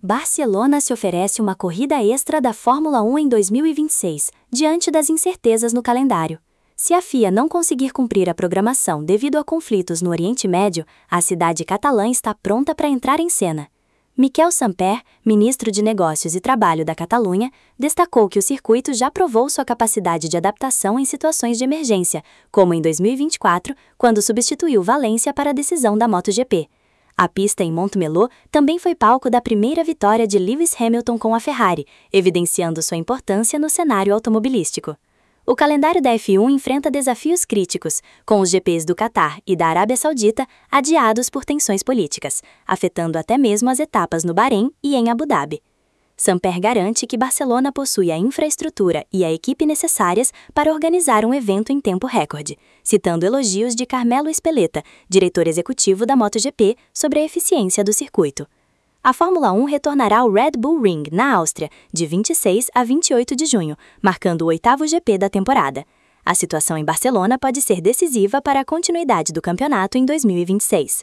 Barcelona se oferece uma corrida extra da Fórmula 1 em 2026, diante das incertezas no calendário. Se a FIA não conseguir cumprir a programação devido a conflitos no Oriente Médio, a cidade catalã está pronta para entrar em cena. Miquel Samper, ministro de Negócios e Trabalho da Catalunha, destacou que o circuito já provou sua capacidade de adaptação em situações de emergência, como em 2024, quando substituiu Valência para a decisão da MotoGP. A pista em Montmeló também foi palco da primeira vitória de Lewis Hamilton com a Ferrari, evidenciando sua importância no cenário automobilístico. O calendário da F1 enfrenta desafios críticos, com os GPs do Catar e da Arábia Saudita adiados por tensões políticas, afetando até mesmo as etapas no Bahrein e em Abu Dhabi. Samper garante que Barcelona possui a infraestrutura e a equipe necessárias para organizar um evento em tempo recorde, citando elogios de Carmelo Espeleta, diretor executivo da MotoGP, sobre a eficiência do circuito. A Fórmula 1 retornará ao Red Bull Ring, na Áustria, de 26 a 28 de junho, marcando o 8º GP da temporada. A situação em Barcelona pode ser decisiva para a continuidade do campeonato em 2026.